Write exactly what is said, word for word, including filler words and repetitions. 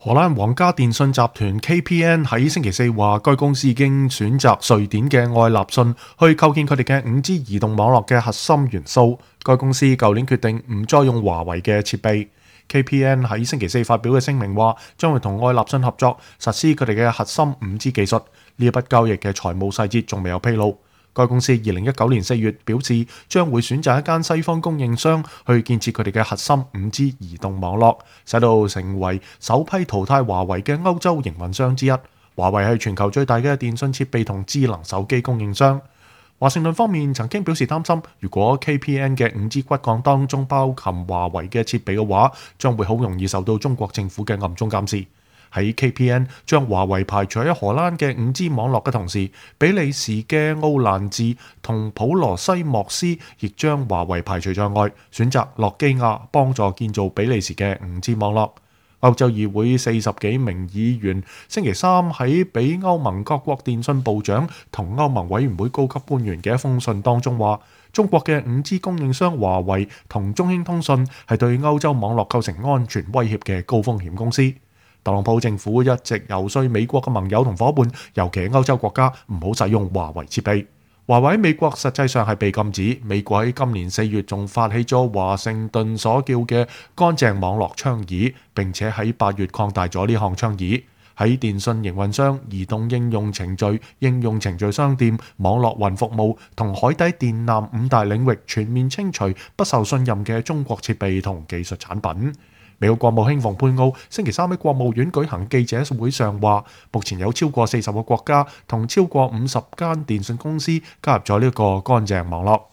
荷蘭皇家電訊集團 K P N 喺星期四話，該公司已經選擇瑞典嘅愛立信去構建佢哋嘅五 G 移動網絡嘅核心元素。該公司舊年決定唔再用華為嘅設備。K P N 喺星期四發表嘅聲明話，將會同愛立信合作實施佢哋嘅核心五 G 技術。呢一筆交易嘅財務細節仲未有披露。該公司二零一九年四月表示，將會選擇一間西方供應商去建設佢哋嘅核心五 G 移動網絡，使到成為首批淘汰華為嘅歐洲營運商之一。華為係全球最大嘅電信設備同智能手機供應商。華盛頓方面曾經表示擔心，如果 K P N 嘅五 G 骨幹當中包含華為嘅設備嘅話，將會好容易受到中國政府嘅暗中監視。喺 K P N 將華為排除喺荷蘭嘅五 G 網絡嘅同時，比利時嘅奧蘭治同普羅西莫斯亦將華為排除在外，選擇諾基亞幫助建造比利時嘅五 G 網絡。歐洲議會四十幾名議員星期三喺俾歐盟各國電信部長同歐盟委員會高級官員嘅一封信當中話，中國嘅五 G 供應商華為同中興通訊係對歐洲網絡構成安全威脅嘅高風險公司。特朗普政府一直游說美國嘅盟友同伙伴，尤其係歐洲國家，唔好使用華為設備。華為喺美國實際上係被禁止。美國喺今年四月仲發起咗華盛頓所叫嘅乾淨網絡倡議，並且喺八月擴大咗呢項倡議，喺電信營運商、移動應用程序、應用程序商店、網絡雲服務同海底電纜五大領域全面清除不受信任嘅中國設備同技術產品。美國國務卿蓬佩奧星期三喺國務院舉行記者會上話，目前有超過四十個國家同超過五十間電信公司加入咗呢個乾淨網絡。